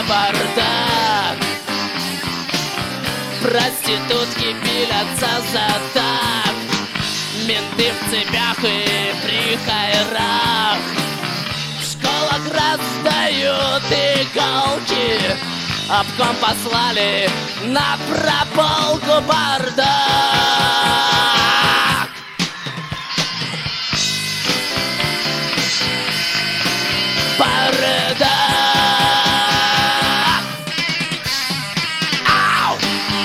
бардак. Проститутки пилятся за так, менты в цепях и при хайрах. В школах раздают иголки, обком послали на прополку бардак. Бардак. Ау!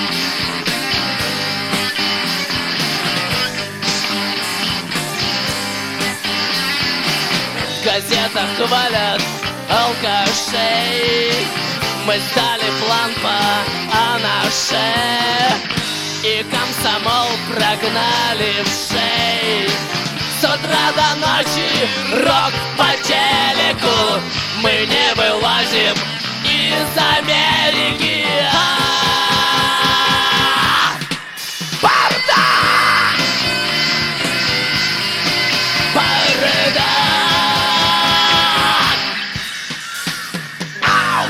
В газетах хвалят алкашей, мы сдали план по анаше, и комсомол прогнали в шей. С утра до ночи рок по телеку, мы не вылазим из Америки. Бардак! Бардак! Ау!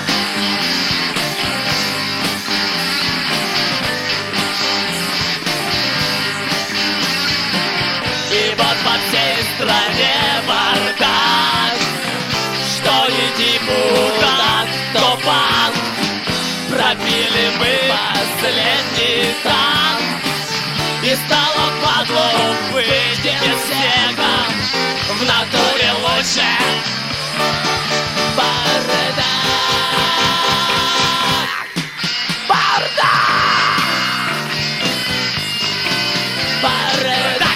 И вот по всей стране бардак, что не депутат, то банк. Пробили мы последний танк, и стало падлу быть без снега. В натуре лучше бардак. Бардак! Бардак!